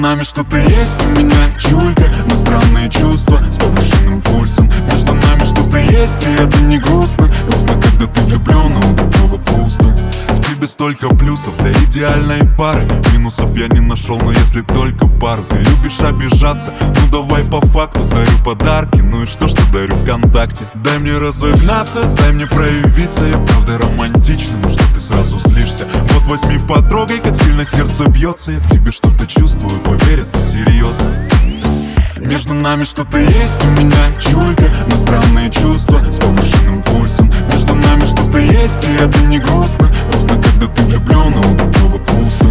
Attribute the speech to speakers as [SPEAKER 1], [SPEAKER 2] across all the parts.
[SPEAKER 1] нами что-то есть, у меня чуйка на странные чувства с повышенным пульсом. Между нами что-то есть, и это не грустно. Грустно, когда ты влюблен, а у другого пусто. В тебе столько плюсов для идеальной пары. Минусов я не нашел, но если только пару. Ты любишь обижаться, ну давай по факту. Дарю подарки, ну и что дарю ВКонтакте. Дай мне разогнаться, дай мне проявиться. Я правда романтичный, ну что ты сразу злишься? Вот возьми, потрогай, как сильно сердце бьется. Я к тебе что-то чувствую, поверь, это серьезно. Между нами что-то есть, у меня чуйка на странные чувства с повышенным пульсом. Между нами что-то есть, и это не грустно. Грустно, когда ты влюблен, а у другого пусто.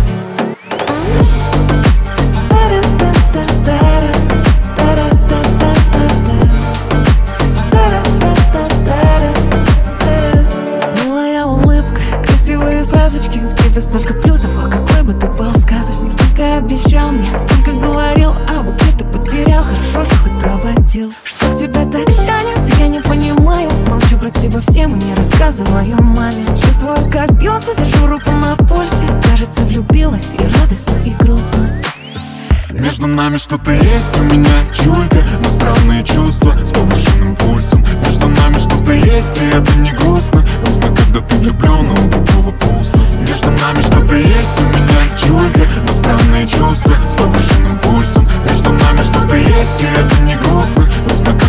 [SPEAKER 2] Милая улыбка, красивые фразочки. В тебе столько плюсов, о, какой бы ты был сказочник. Столько обещал мне, столько говорил, а букет ты потерял. Хорошо, что хоть проводил. Что к тебе так тянет, я не понимаю. Молчу про тебя всем и не рассказываю маме. Чувствую, как бьется, держу руку на пульсе. Кажется, влюбилась и радостно, и грустно.
[SPEAKER 1] Между нами что-то есть, у меня чуйка на странные чувства с повышенным пульсом. Между нами что-то есть, и это не грустно. Грустно, когда ты влюблен, а у другого пусто. Между нами что-то есть, у меня чуйка на странные чувства с повышенным пульсом. Между нами что-то есть, и это не грустно. Грустно,